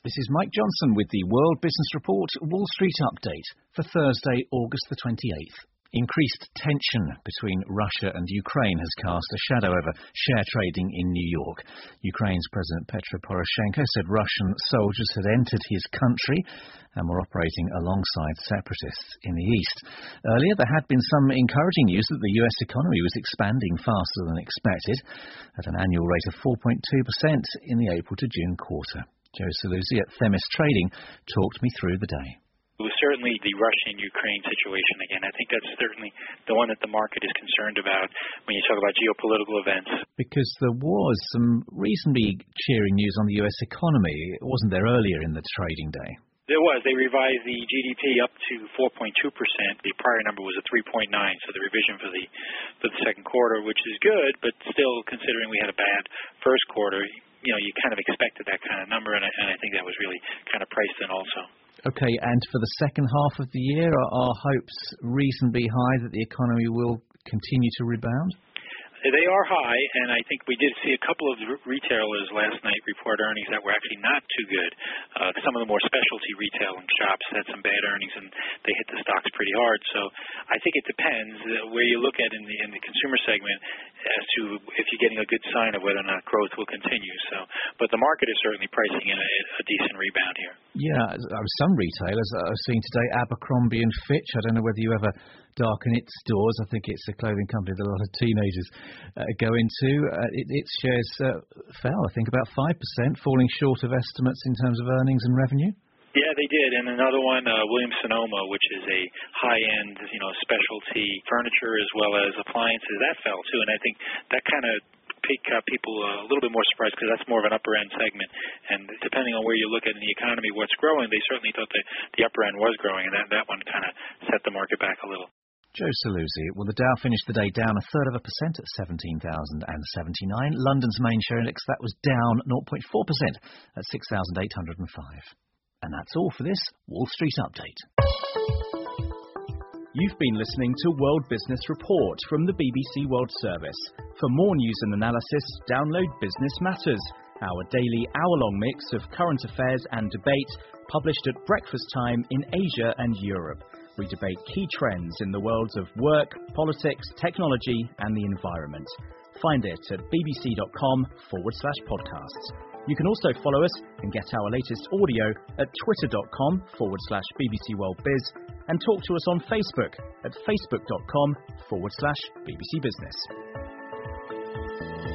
This is Mike Johnson with the World Business Report Wall Street Update for Thursday, August the 28th. Increased tension between Russia and Ukraine has cast a shadow over share trading in New York. Ukraine's President Petro Poroshenko said Russian soldiers had entered his country and were operating alongside separatists in the east. Earlier, there had been some encouraging news that the US economy was expanding faster than expected, at an annual rate of 4.2% in the April to June quarter. Joe Saluzzi at Themis Trading talked me through the day. It was certainly the Russia-Ukraine situation again. I think that's certainly the one that the market is concerned about when you talk about geopolitical events. Because there was some reasonably cheering news on the US economy. It wasn't there earlier in the trading day. There was. They revised the GDP up to 4.2%. The prior number was a 3.9, so the revision for the second quarter, which is good, but still considering we had a bad first quarter, you kind of expected that kind of number, and I think that was really kind of priced in also. Okay, and for the second half of the year, are hopes reasonably high that the economy will continue to rebound? They are high, and I think we did see a couple of retailers last night report earnings that were actually not too good. Some of the more specialty retailing shops had some bad earnings, and they hit the stocks pretty hard. So I think it depends where you look at in the consumer segment as to if you're getting a good sign of whether or not growth will continue. But the market is certainly pricing in a decent rebound here. Yeah, some retailers I've seen today, Abercrombie and Fitch. I don't know whether you ever darken its doors. I think it's a clothing company that a lot of teenagers go into. Its shares fell, I think, about 5%, falling short of estimates in terms of earnings and revenue. Yeah, they did. And another one, Williams-Sonoma, which is a high-end, specialty furniture as well as appliances, that fell too. And I think that kind of got people a little bit more surprised because that's more of an upper-end segment. And depending on where you look at in the economy, what's growing, they certainly thought that the upper end was growing, and that one kind of set the market back a little. Joe Saluzzi. Well, the Dow finished the day down 1/3% at 17,079. London's main share index, that was down 0.4% at 6,805. And that's all for this Wall Street Update. You've been listening to World Business Report from the BBC World Service. For more news and analysis, download Business Matters, our daily hour-long mix of current affairs and debate, published at breakfast time in Asia and Europe. We debate key trends in the worlds of work, politics, technology and the environment. Find it at bbc.com/podcasts. You can also follow us and get our latest audio at twitter.com/BBC World Biz and talk to us on Facebook at facebook.com/BBC Business.